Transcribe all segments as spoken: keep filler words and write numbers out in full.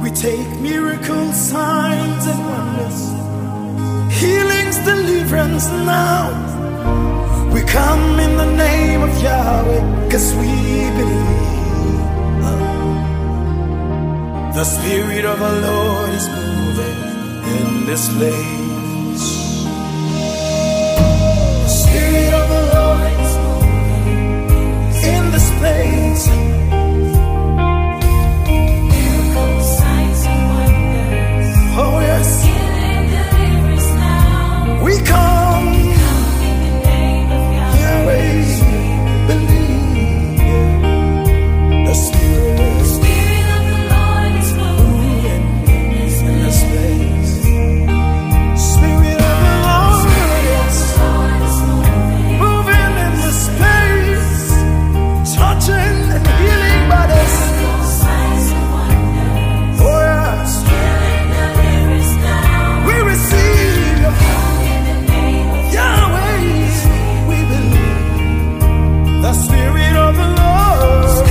We take miracles, signs and wonders, healings, deliverance now. We come in the name of Yahweh, cause we believe. The Spirit of the Lord is moving in this place. The Spirit of the Lord is moving in this place. Miracles, signs and wonders. Oh yes. Healing, deliverance now. We come. We come in the name of Yahweh. Believe. The Spirit. The Spirit of the Lord is moving in this place. Spirit of the Lord, yes. Moving in this place, touching and healing bodies. Oh yes. We receive Yahweh. We believe the Spirit of the Lord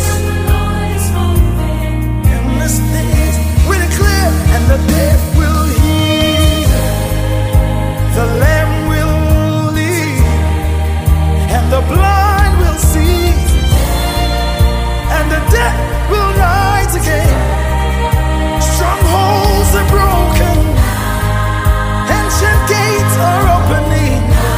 in this place. We declare, and the deaf will hear, the lame will live, and the blind will see, and the dead will rise again. Strongholds are broken, ancient gates are opening,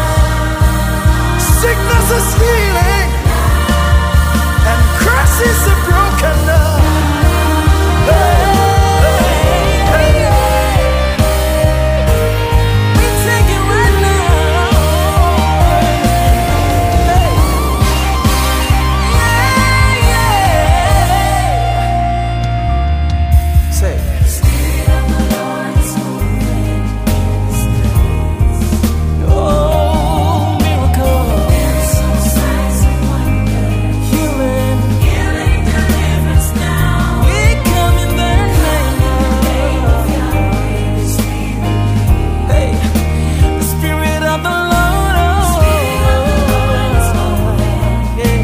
sickness is healing, and curses are broken now. Hey, hey, hey. We take it right now. Hey. Yeah, yeah. Say. Oh, miracles, signs and wonders, healing, healing, deliverance now. We come in the name of Yahweh. Hey, the Spirit of the Lord. Yeah.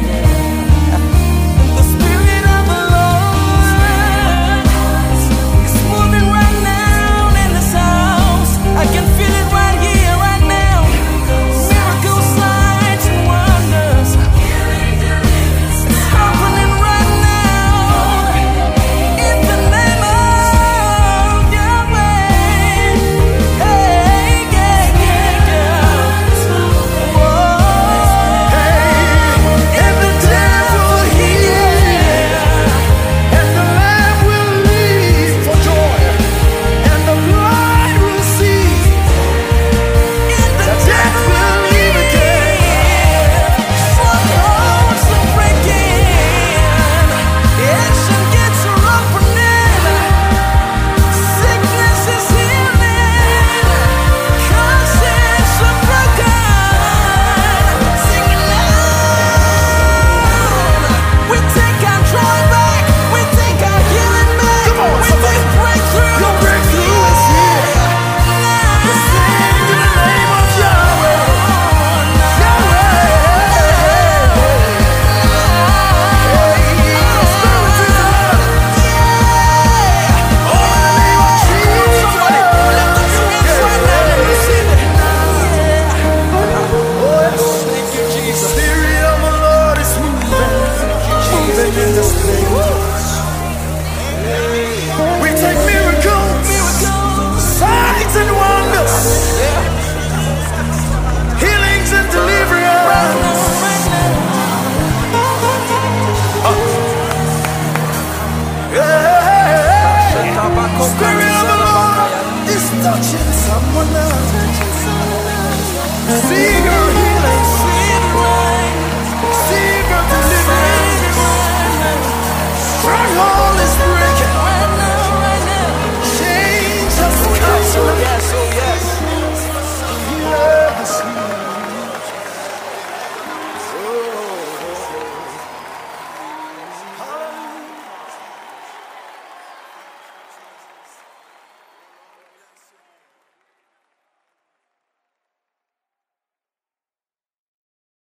The Spirit of the Lord is moving right now in this house. I can feel it right here, right now. Miracles, signs and wonders. It's happening right now. In the name of Yahweh. Hey, yeah, yeah, yeah. Whoa. Hey, and the deaf will hear, and the lame will leap for joy, and the blind will see, the deaf will live again. Strongholds are breaking, ancient gates are opening, sickness is healing, curses are broken. Sing it loud. We take our joy back. We take our healing back. Come on, we take breakthrough. Your breakthrough is here. We sing in the name of Yahweh. Yahweh. Prosperity is love. Oh, in the name of Jesus. Somebody lift up your hands right now and receive it. Oh, yes. Thank you, Jesus. The Spirit of the Lord is moving, moving in this place. We take miracles, signs and wonders, healings and deliverance. Yeah. Spirit of the Lord is touching someone now. See your